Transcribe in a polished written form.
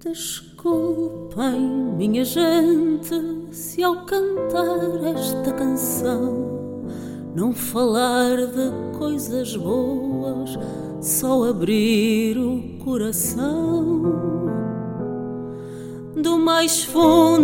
Desculpem, minha gente, se ao cantar esta canção não falar de coisas boas, só abrir o coração do mais fundo